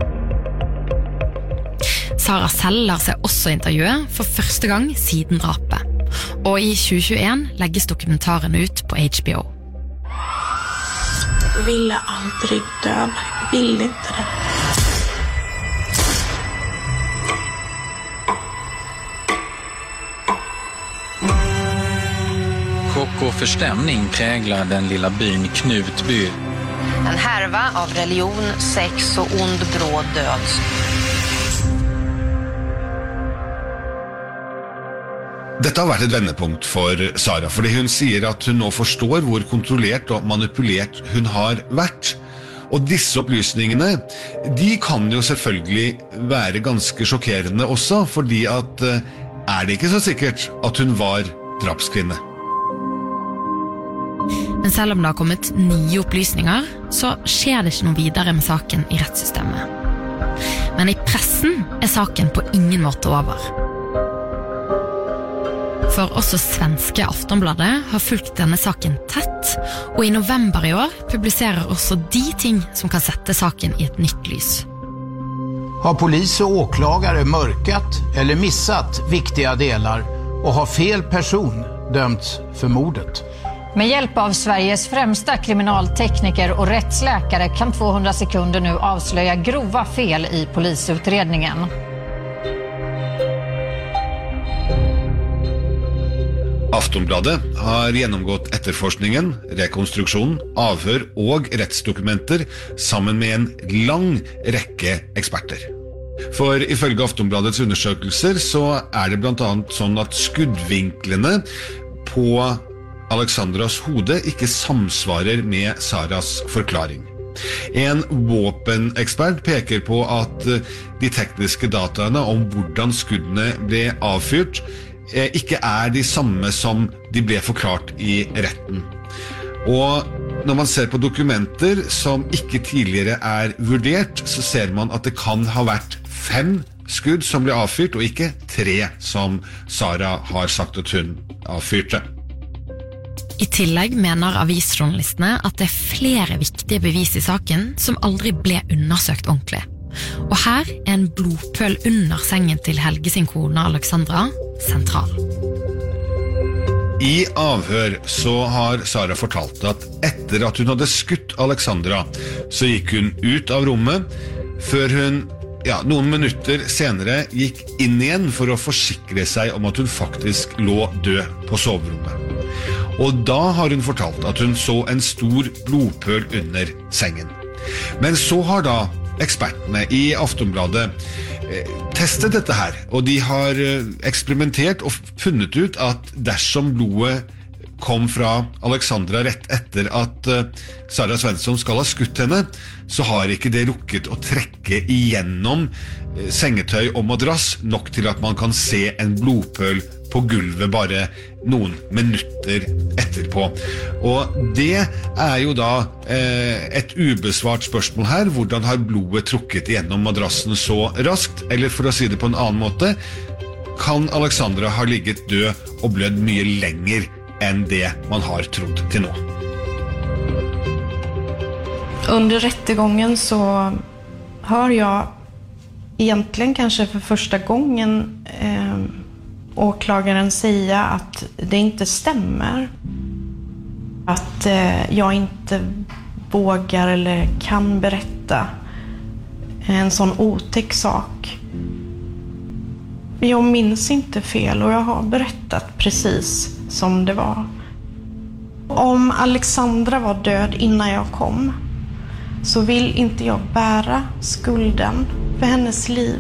Sara selv lar seg også intervjue for første gang siden drapet. Og i 2021 legges dokumentaren ut på HBO. Jag ville aldrig dö, jag ville inte det. Chock och förstämning präglar den lilla byn Knutby. En härva av religion, sex och ond bråd död. Dette har vært et vendepunkt for Sara, fordi hun sier at hun nå forstår hvor kontrollert og manipulert hun har vært. Og disse opplysningene, de kan jo selvfølgelig være ganske sjokkerende også, fordi at er det ikke så sikkert at hun var drapskvinne. Men selv om det har kommet nye opplysninger, så skjer det ikke noe videre med saken i rettssystemet. Men i pressen er saken på ingen måte over. For også svenske Aftonbladet har fulgt denne saken tett, og i november i år publiserer også de ting som kan sette saken i et nytt lys. Har polis och åklagare mörkat eller missat viktiga delar och har fel person dömts för mordet? Med hjälp av Sveriges främsta kriminaltekniker och rättsläkare kan 200 sekunder nu avslöja grova fel i polisutredningen. Aftonbladet har gjennomgått etterforskningen, rekonstruksjon, avhør og rettsdokumenter sammen med en lang rekke eksperter. For ifølge Aftonbladets undersøkelser så er det blant annet sånn at skuddvinklene på Alexandras hode ikke samsvarer med Saras forklaring. En våpenekspert peker på at de tekniske dataene om hvordan skuddene ble avfyrt ikke er de samme som de ble forklart i retten. Og når man ser på dokumenter som ikke tidligere er vurdert, så ser man at det kan ha vært 5 skudd som ble avfyrt, og ikke 3 som Sara har sagt at hun avfyrte. I tillegg mener avisjournalistene at det er flere viktige bevis i saken som aldri ble undersøkt ordentlig. Og her er en blodpøl under sengen til Helge sin kone Alexandra sentral. I avhør så har Sara fortalt at etter at hun hadde skutt Alexandra, så gikk hun ut av rommet, før hun noen minutter senere gikk inn igjen for å forsikre seg om at hun faktisk lå død på soverommet. Og da har hun fortalt at hun så en stor blodpøl under sengen. Men så har da ekspertene i Aftonbladet testet dette her, og de har eksperimentert og funnet ut at dersom blodet kom fra Alexandra rett etter at Sara Svensson skal ha skutt henne, så har ikke det rukket å trekke igjennom sengetøy og madrass nok til at man kan se en blodpøl på gulvet bare noen minutter etterpå. Og det er jo da et ubesvart spørsmål her. Hvordan har blodet trukket igjennom madrassen så raskt? Eller for å si det på en annen måte, kan Alexandra ha ligget død og blødd mye lenger enn det man har trodd til nå? Under rättegången så hör jag egentligen kanske för första gången åklagaren säga att det inte stämmer. Att jag inte vågar eller kan berätta en sån otäck sak. Jag minns inte fel och jag har berättat precis som det var. Om Alexandra var död innan jag kom, så vill inte jag bära skulden för hennes liv.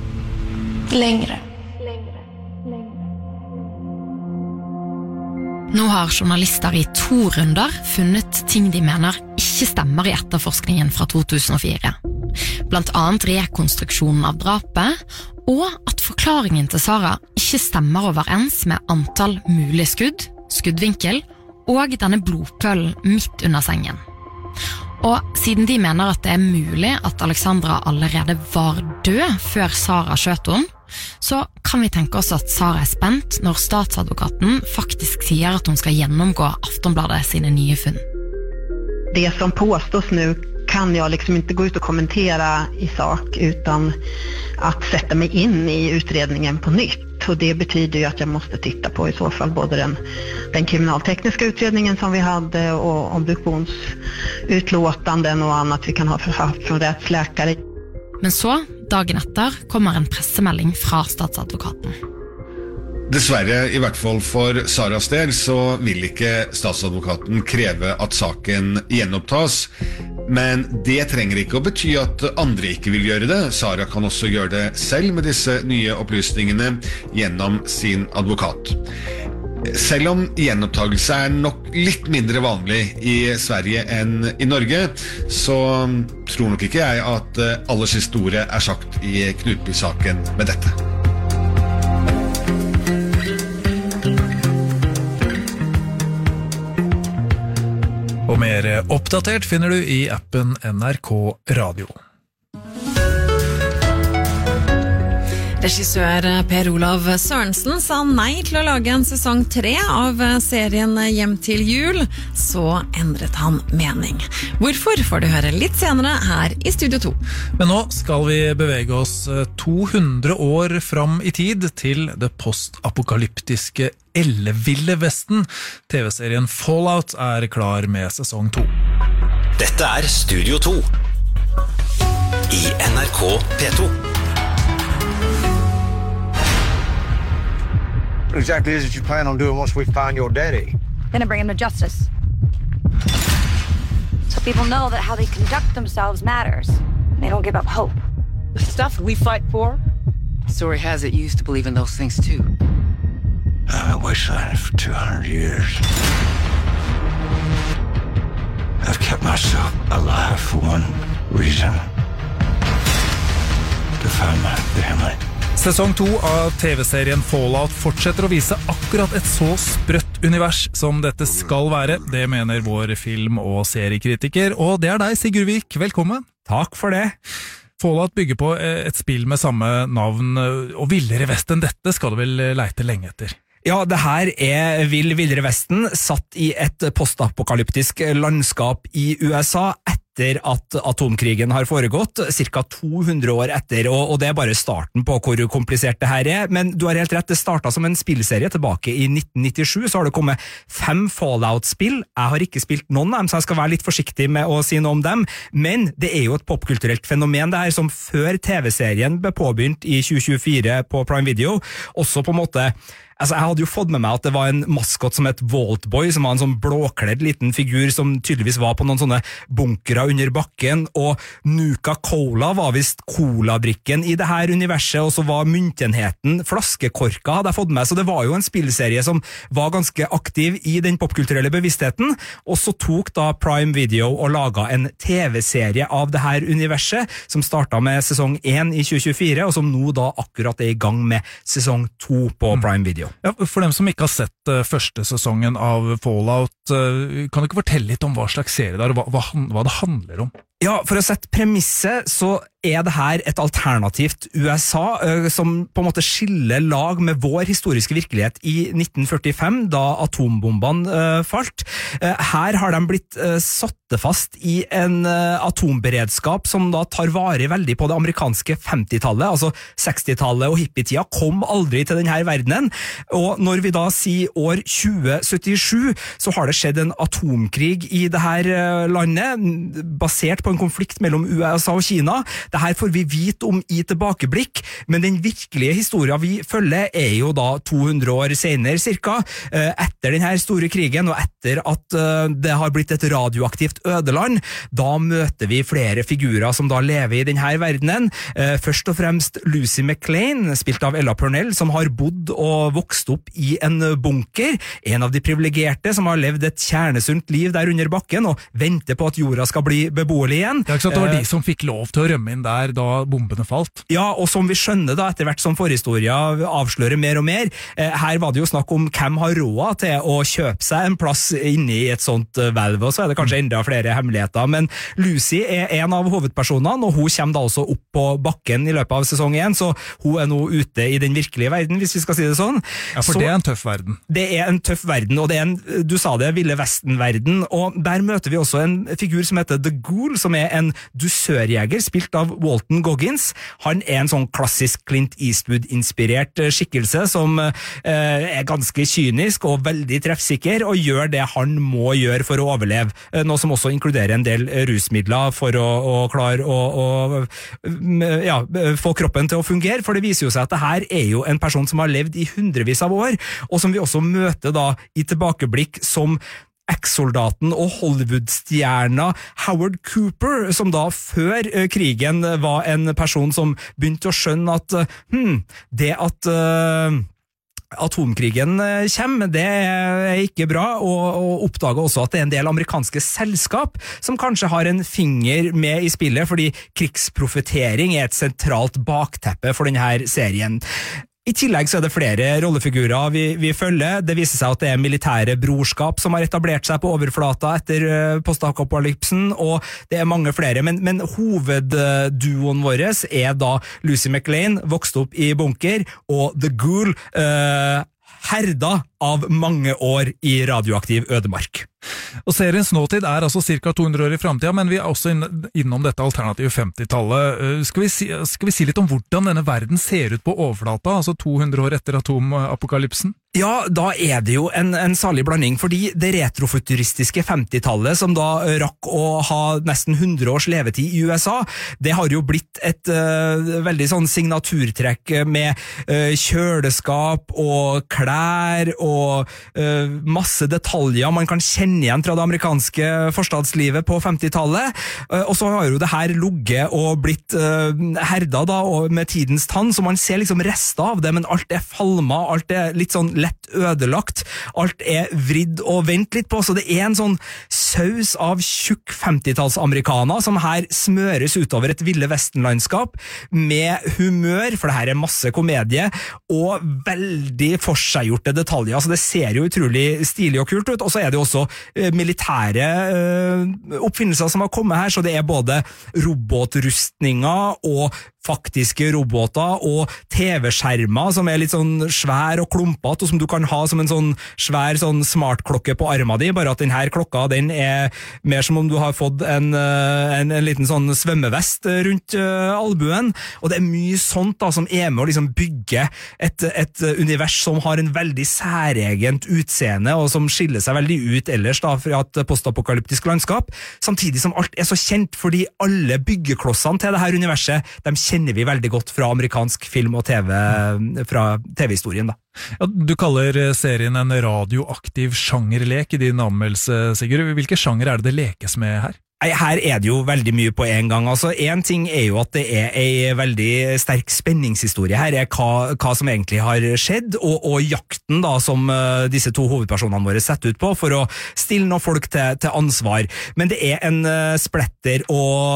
Längre. Nå har journalister i 2 runder funnet ting de mener ikke stemmer i etterforskningen fra 2004. Blant annet rekonstruksjonen av drapet, og at forklaringen til Sara ikke stemmer overens med antall mulige skudd, skuddvinkel og denne blodpølen midt under sengen. Og siden de mener at det mulig at Alexandra allerede var død før Sara skjøt henne, så kan vi tenke oss at Sara spent når statsadvokaten faktisk sier at hun skal gjennomgå Aftonbladet sine nye funn. Det som påstås nu kan jag liksom inte gå ut och kommentera i sak utan att sätta mig in i utredningen på nytt. Och det betyder ju att jag måste titta på i så fall både den kriminaltekniska utredningen som vi hade och obduktionsutlåtanden och annat vi kan ha haft från rättsläkare. Men så, dagen etter, kommer en pressemelding fra statsadvokaten. Dessverre, i hvert fall for Saras del, så vil ikke statsadvokaten kreve at saken gjenopptas. Men det trenger ikke å bety at andre ikke vil gjøre det. Sara kan også gjøre det selv med disse nye opplysningene gjennom sin advokat. Selv om gjenopptagelse nok litt mindre vanlig i Sverige enn i Norge, så tror nok ikke jeg at alles historie sagt i Knutby-saken med dette. Og mer oppdatert finner du i appen NRK Radio. Regissør Per Olav Sørensen sa nei til å lage en sesong 3 av serien Hjem til jul, så endret han mening. Hvorfor får du høre litt senere her i Studio 2. Men nå skal vi bevege oss 200 år fram i tid til det postapokalyptiske Elleville Vesten. TV-serien Fallout klar med sesong 2. Dette Studio 2 i NRK P2. What exactly is it you plan on doing once we find your daddy? Gonna bring him to justice. So people know that how they conduct themselves matters. They don't give up hope. The stuff we fight for? Story has it you used to believe in those things too. I've been wastelanding for 200 years. I've kept myself alive for one reason. To find my family. Sesong 2 av TV-serien Fallout fortsetter å vise akkurat et så sprøtt univers som dette skal være. Det mener vår film- og seriekritiker, og det deg, Sigurd Vik. Velkommen. Takk for det. Fallout bygger på et spill med samme navn, og villere vest enn dette skal du vel leite lenge etter. Ja, det her Villere Vesten, satt i et postapokalyptisk landskap i USA etter at atomkrigen har foregått, cirka 200 år etter, og det bare starten på hvor komplisert det her men du har helt rett, det startet som en spillserie tilbake i 1997, så har det kommet 5 Fallout-spill, jeg har ikke spilt noen av dem, så jeg skal være litt forsiktig med å si noe om dem, men det jo et popkulturelt fenomen det her, som før TV-serien ble påbegynt i 2024 på Prime Video, også på en måte. Altså, jeg hadde jo fått med meg at det var en maskot som het Vaultboy, som var en sånn blåkledd liten figur som tydeligvis var på noen sånne bunkere under bakken, og Nuka-Cola var vist colabrikken i det her universet, og så var myntenheten flaskekorka, hadde jeg fått med, så det var jo en spillserie som var ganske aktiv i den popkulturelle bevisstheten, og så tok da Prime Video og laget en TV-serie av det her universet, som startet med sesong 1 i 2024, og som nå da akkurat i gang med sesong 2 på Prime Video. Ja, for dem som ikke har sett første sesongen av Fallout, kan du ikke fortelle litt om hva slags serie det og hva det handler om? Ja, for å sette premisset så det her et alternativt USA som på en måte skiller lag med vår historiske virkelighet i 1945 da atombombene falt. Her har de blitt satt fast i en atomberedskap som da tar vare veldig på det amerikanske 50-tallet, altså 60-tallet og hippietida kom aldri til denne verdenen, og når vi da sier år 2077 så har det skjedd en atomkrig i det her landet basert på en konflikt mellom USA og Kina, det her får vi vite om i tilbakeblikk, men den virkelige historien vi følger jo da 200 år senere cirka, etter den her store krigen og etter at det har blitt et radioaktivt ødeland. Da møter vi flere figurer som da lever i denne verdenen. Først og fremst Lucy McLean, spilt av Ella Purnell, som har bodd og vokst opp i en bunker, en av de privilegerte som har levd et kjernesunt liv der under bakken og venter på at jorda skal bli beboelig igjen. Ja, ikke sant? Det var de som fikk lov til å rømme inn der da bombene falt. Ja, og som vi skjønner da, etter hvert som forhistoria avslører mer og mer, her var det jo snakk om hvem har råd til å kjøpe seg en plass inne i et sånt hvelv, og så det kanskje enda flere hemmeligheter, men Lucy en av hovedpersonene, og hun kommer da også opp på bakken i løpet av sesong 1, så hun nå ute i den virkelige verden, hvis vi skal si det sånn. Ja, for så, det en tøff verden. Det en tøff verden, og det en, du sa det, Ville Vesten-verden, og der møter vi også en figur som heter The Ghoul, som en dusørjeger, spilt av Walton Goggins. Han en sånn klassisk Clint Eastwood-inspirert skikkelse, som ganske kynisk og veldig treffsikker, og gjør det han må gjøre for å overleve, noe som også inkluderer en del rusmidler for å klare å få kroppen til å fungere, for det viser jo seg at det her jo en person som har levd i hundrevis av år, og som vi også møter da i tilbakeblikk som eks-soldaten og Hollywood-stjerna Howard Cooper, som da før krigen var en person som begynte å skjønne at det at atomkrigen kommer, det ikke bra, og oppdager også at det en del amerikanske selskap som kanskje har en finger med i spillet, fordi krigsprofetering et sentralt bakteppe for denne serien. I tillegg så det flere rollefigurer vi følger. Det viser seg at det militære brorskap som har etablert seg på overflata etter postapokalypsen, og det mange flere, men hovedduoen vår da Lucy McLean, vokst opp i bunker, og The Ghoul, herda av mange år i radioaktiv ødemark. Og seriens nåtid altså ca. 200 år i fremtiden, men vi også innom dette alternative 50-tallet. Skal vi si litt om hvordan denne verden ser ut på overflata, altså 200 år etter atomapokalypsen? Ja, da det jo en salig blanding, fordi det retrofuturistiske 50-tallet, som da rakk å ha nesten 100 års levetid i USA, det har jo blitt et veldig sånn signaturtrekk med kjøleskap og klær og masse detaljer man kan kjenne igjen fra det amerikanske forstadslivet på 50-tallet, og så har jo det her lugget og blitt herda da, og med tidens tann, så man ser liksom rester av det, men alt falma, alt litt sånn lett ødelagt, alt vridd og vendt litt på, så det en sånn saus av tjukk 50-talls-amerikaner som her smøres utover et Ville Vesten-landskap med humør, for det her masse komedie, og veldig forseggjorte detaljer, så det ser jo utrolig stilig og kult ut, og så det også militære oppfinnelser som har kommet her, så det både robotrustninger og faktiske roboter og TV-skjermer som litt sånn svær og klumpete, og som du kan ha som en sånn svær sånn smartklokke på armen din, bare at denne klokka den mer som om du har fått en liten sånn svømmevest rundt albuen, og det mye sånt da som med å liksom bygge et univers som har en veldig særegent utseende, og som skiller seg veldig ut ellers da fra et postapokalyptisk landskap, samtidig som alt så kjent, fordi alle byggeklossene til dette universet, de kjenner vi veldig godt fra amerikansk film og TV, fra TV-historien da. Ja, du kaller serien en radioaktiv sjangerlek i din anmeldelse, Sigurd. Hvilke sjanger det lekes med her? Her det jo veldig mye på en gang. Altså, en ting jo at det en veldig sterk spenningshistorie her, hva som egentlig har skjedd, og jakten da, som disse to hovedpersonene våre setter ut på, for å stille noen folk til ansvar. Men det en splatter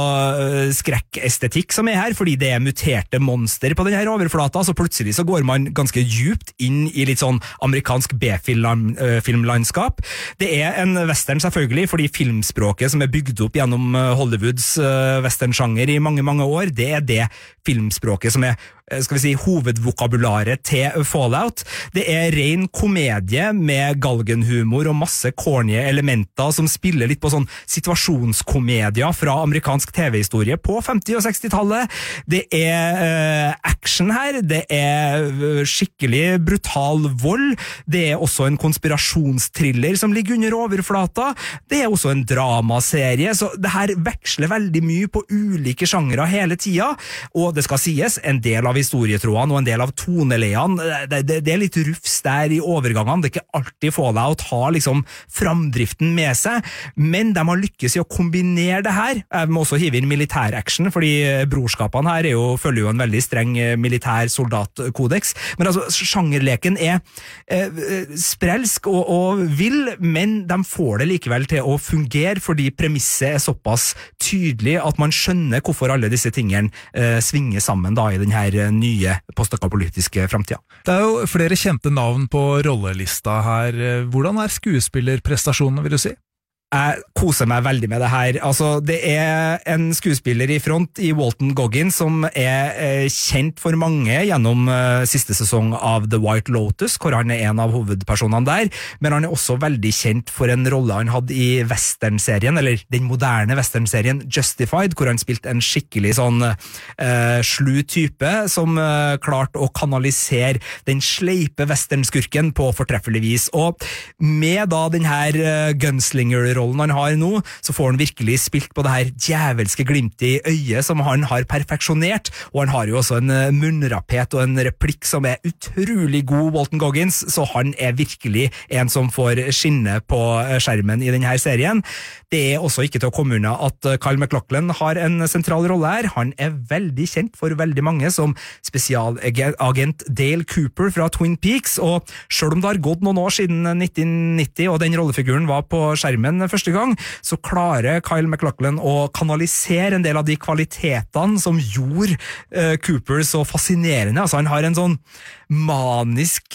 og skrekkestetikk som her, fordi det muterte monster på denne overflata, så plutselig så går man ganske djupt inn i litt sånn amerikansk B-filmlandskap. Det en western selvfølgelig, fordi filmspråket som bygd opp gjennom Hollywoods westernsjanger i mange, mange år, det det filmspråket som skal vi si, hovedvokabularet til Fallout. Det ren komedie med galgenhumor og masse corny elementer som spiller litt på sånn situasjonskomedier fra amerikansk TV-historie på 50- og 60-tallet. Det action her, det skikkelig brutal vold, det også en konspirasjonstriller som ligger under overflata, det også en dramaserie, så det her veksler veldig mye på ulike sjangere hele tida, og det skal sies, en del av historietrådene og en del av toneleiene, det litt rufs der i overgangene, det ikke alltid Fallout har liksom framdriften med seg, men de har lykkes i å kombinere det her. Jeg må også hive inn militæraction, fordi brorskapene her følger jo en veldig streng militær soldatkodeks, men altså sjangerleken sprelsk og vill, men de får det likevel til å fungere, fordi premisset såpass tydelig at man skjønner hvorfor alle disse tingene svinger sammen da i den her nye postapokalyptiske fremtiden. Det jo flere kjente navn på rollelista her. Hvordan skuespillerprestasjonene, vil du si? Jeg koser meg veldig med det her. Altså, det en skuespiller i front i Walton Goggins som kjent for mange gjennom siste sesong av The White Lotus, hvor han en av hovedpersonene der, men han også veldig kjent for en rolle han hadde i westernserien, eller den moderne westernserien Justified, hvor han spilte en skikkelig sånn slu type som klarte å kanalisere den sleipe westernskurken på fortreffelig vis. Og med da den her gunslinger rollen han har nå, så får han virkelig spilt på det her djevelske glimtet i øyet som han har perfeksjonert, og han har jo også en munnrapet og en replikk som utrolig god, Walton Goggins, så han virkelig en som får skinne på skjermen i denne serien. Det også ikke til å komme unna at Kyle MacLachlan har en sentral rolle her. Han veldig kjent for veldig mange som spesialagent Dale Cooper fra Twin Peaks, og selv om det har gått noen år siden 1990 og den rollefiguren var på skjermen første gang, så klarer Kyle MacLachlan å kanalisere en del av de kvalitetene som gjorde Cooper så fascinerende. Altså, han har en sånn manisk,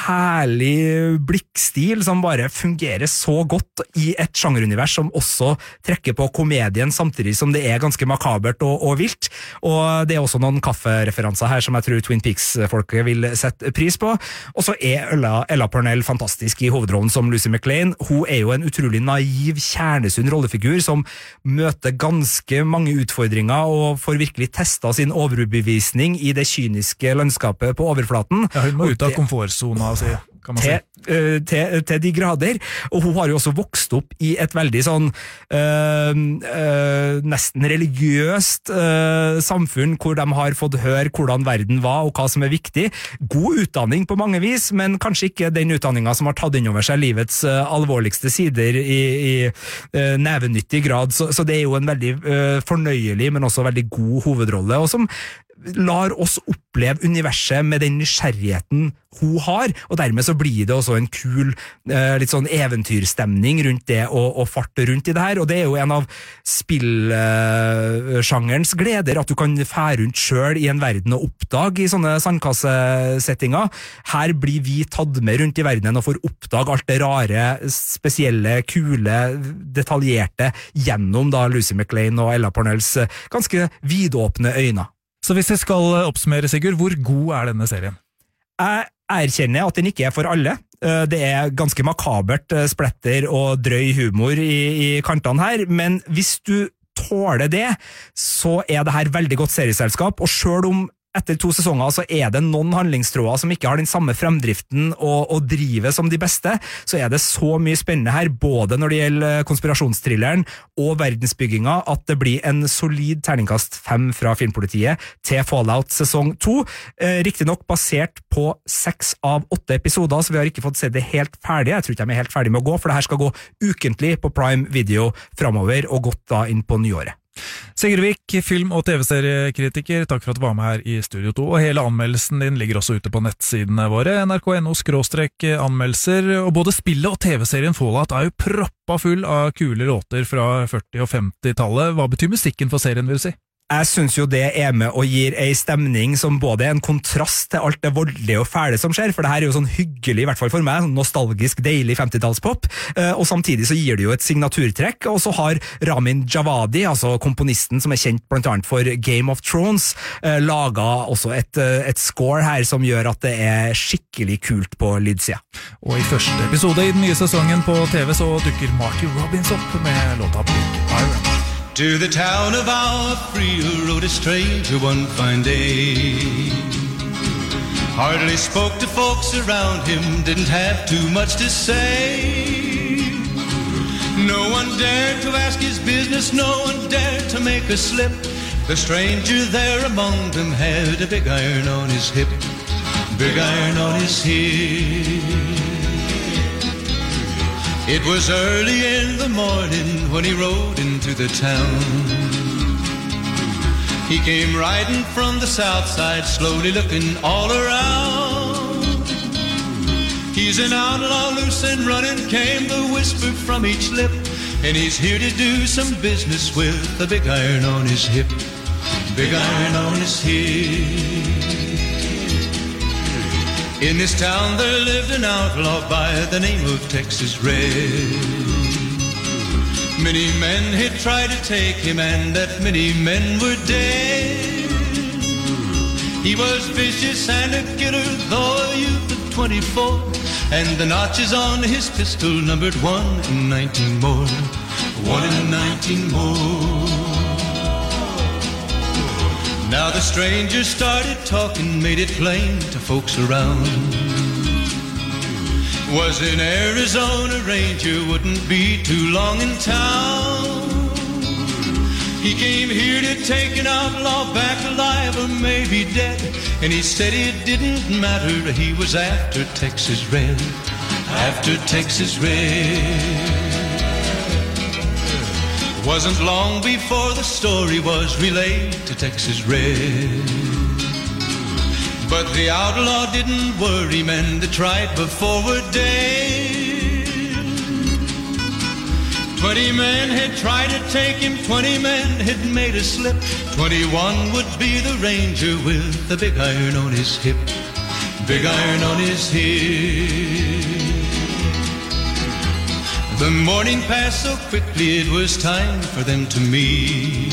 herlig blikkstil som bare fungerer så godt i et sjangerunivers som også trekker på komedien samtidig som det ganske makabert og vilt, og det også noen kaffereferanser her som jeg tror Twin Peaks-folket vil sette pris på. Og så Ella Purnell fantastisk i hovedrollen som Lucy McLean. Hun jo en utrolig naiv, kjernesunn rollefigur som møter ganske mange utfordringer og får virkelig testet sin overbevisning i det kyniske landskapet på overflaten. Ja, hun må ut av komfortzona, kan man si. Til de grader, og hun har jo også vokst opp i et veldig sånn nesten religiøst samfunn hvor de har fått høre hvordan verden var og hva som viktig. God utdanning på mange vis, men kanskje ikke den utdanningen som har tatt inn over seg livets alvorligste sider i nevenyttig grad, så det jo en veldig fornøyelig, men også veldig god hovedrolle, og som lar oss oppleve universet med den nysgjerrigheten hun har, og dermed så blir det også en kul, litt sånn eventyrstemning rundt det og farte rundt i det her, og det jo en av spillsjangerens gleder, at du kan fære rundt selv i en verden og oppdage i sånne sandkassesettinger. Her blir vi tatt med rundt i verdenen og får oppdage alt det rare, spesielle, kule, detaljerte gjennom da Lucy McLean og Ella Purnells ganske vidåpne øyne. Så hvis jeg skal oppsummere, Sigurd, hvor god denne serien? Jeg erkjenner at den ikke for alle. Det ganske makabert splatter og drøy humor i kantene her, men hvis du tåler det, så det her veldig godt serieselskap, og selv om etter 2 sesonger så det noen handlingstråder som ikke har den samme fremdriften og drivet som de beste, så det så mye spennende her, både når det gjelder konspirasjonstrilleren og verdensbygginga, at det blir en solid terningkast 5 fra Filmpolitiet til Fallout sesong 2, riktig nok basert på 6 av 8 episoder, så vi har ikke fått se det helt ferdig. Jeg tror ikke de helt ferdig med å gå, for det her skal gå ukentlig på Prime Video fremover, og gått da inn på nyåret. Sigurd Vik, film- og TV-seriekritiker, takk for at du var med her i Studio 2, og hele anmeldelsen din ligger også ute på nettsidene våre, nrk.no/anmeldelser, og både spillet og TV-serien Fallout jo proppa full av kule låter fra 40- og 50-tallet. Hva betyr musikken for serien, vil du si? Jeg synes jo det med og gir en stemning som både en kontrast til alt det voldelige og fæle som skjer, for det her jo sånn hyggelig, i hvert fall for meg, nostalgisk, deilig 50-tallspop, og samtidig så gir det jo et signaturtrekk, og så har Ramin Djawadi, altså komponisten som kjent blant annet for Game of Thrones, laget også et score her som gjør at det skikkelig kult på lydsida. Og i første episode i den nye sesongen på TV så dukker Marty Robbins opp med låta Big Iron. To the town of our free rode a stranger one fine day. Hardly spoke to folks around him, didn't have too much to say. No one dared to ask his business, no one dared to make a slip. The stranger there among them had a big iron on his hip, big iron on his hip. It was early in the morning when he rode into the town. He came riding from the south side, slowly looking all around. He's an outlaw, loose and running, came the whisper from each lip. And he's here to do some business with a big iron on his hip, big iron on his hip. In this town there lived an outlaw by the name of Texas Red. Many men had tried to take him, and that many men were dead. He was vicious and a killer, though a youth of 24, and the notches on his pistol numbered 1 in 19 more, 1 in 19 more. Now the stranger started talking, made it plain to folks around. Was an Arizona Ranger, wouldn't be too long in town. He came here to take an outlaw back alive or maybe dead. And he said it didn't matter, he was after Texas Red, after Texas Red. Wasn't long before the story was relayed to Texas Red. But the outlaw didn't worry, men that tried before were dead. 20 men had tried to take him, 20 men had made a slip. 21 would be the ranger with the big iron on his hip, big iron on his hip. The morning passed so quickly, it was time for them to meet.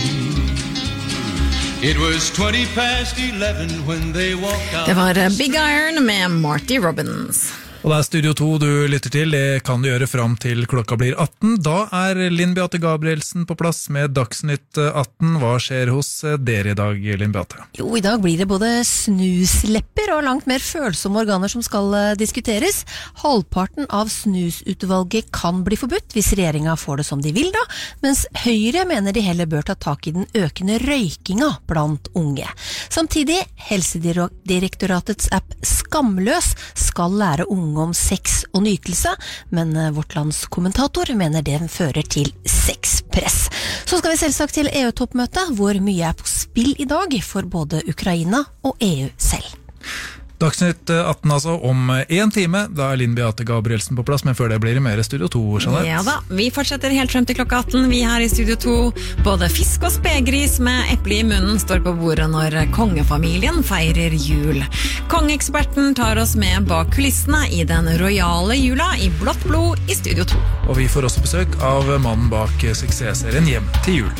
It was 20 past 11 when they walked out. Det var Big Iron med Marty Robbins. Og det Studio 2 du lytter til, det kan du gjøre frem til klokka blir 18. Da Linn Beate Gabrielsen på plass med Dagsnytt 18. Hva skjer hos dere I dag, Linn Beate? Jo, I dag blir det både snuslepper og langt mer følsomme organer som skal diskuteres. Halvparten av snusutvalget kan bli forbudt hvis regjeringen får det som de vil da, mens Høyre mener de heller bør ta tak I den økende røykinga blant unge. Samtidig, Helsedirektoratets app Skamløs skal lære unge om sex og nytelse, men vårt lands kommentator mener det fører til sexpress. Så skal vi selvsagt til EU-toppmøtet, hvor mye på spill I dag for både Ukraina og EU selv. Dagsnytt 18 altså om 1 time, da Linn Beate Gabrielsen på plass, men før det blir det mer Studio 2, Jeanette. Ja da, vi fortsetter helt frem til klokka 18, vi her I Studio 2. Både fisk og spegris med eple I munnen står på bordet når kongefamilien feirer jul. Kongeeksperten tar oss med bak kulissene I den royale jula I blått blod I Studio 2. Og vi får også besøk av mannen bak suksessserien Hjem til jul.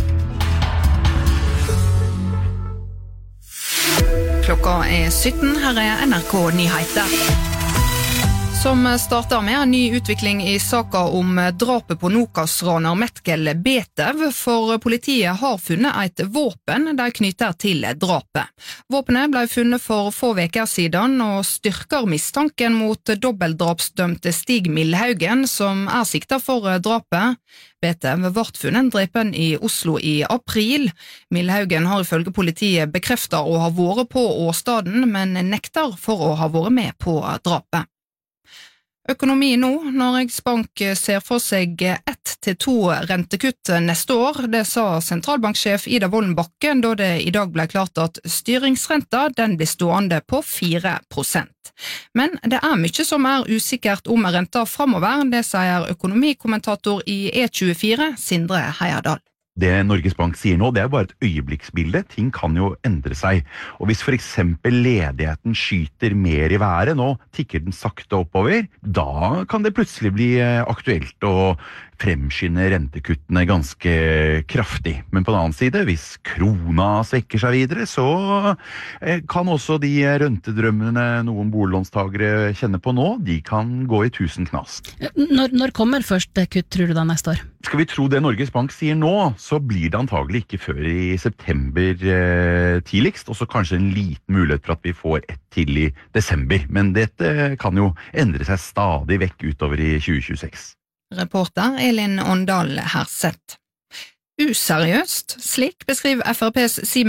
Klokka 17, her NRK Nyheter. Som starter med en ny utvikling I saka om drapet på Nokas-raner Metkel Betev, for politiet har funnet et våpen de knytter til drapet. Våpenet ble funnet for få veker siden og styrker mistanken mot dobbeltdrapsdømte Stig Milhaugen, som siktet for drapet. Betev ble funnet drepen I Oslo I april. Milhaugen har ifølge politiet bekreftet å ha vært på åstedet, men nekter for å ha vært med på drapet. Økonomi nå, Norges Bank ser for seg 1 til 2 rentekutt neste år, det sa sentralbanksjef Ida Wolden Bakke, da det I dag ble klart at styringsrenta den blir stående på 4%. Men det mye som usikkert om renta fremover, det sier økonomikommentator I E24, Sindre Heierdal. Det Norges Bank sier nå, det bare et øyeblikksbilde. Ting kan jo endre seg. Og hvis for eksempel ledigheten skyter mer i været, nå tikker den sakte oppover, da kan det plutselig bli aktuelt å fremskynde rentekuttene ganske kraftig. Men på den annen side, hvis krona svekker seg videre, så kan også de rentedrømmene noen boliglånstagere kjenner på nå, de kan gå i 1000 knas. Når kommer først kutt, tror du da, neste år? Skal vi tro det Norges Bank sier nå, så blir det antagelig ikke før i september tidligst, og så kanskje en liten mulighet for at vi får ett til i desember. Men dette kan jo endre seg stadig vekk utover i 2026. Reporter Elin Åndal Herseth. Useriøst, slik beskriver FrPs Simen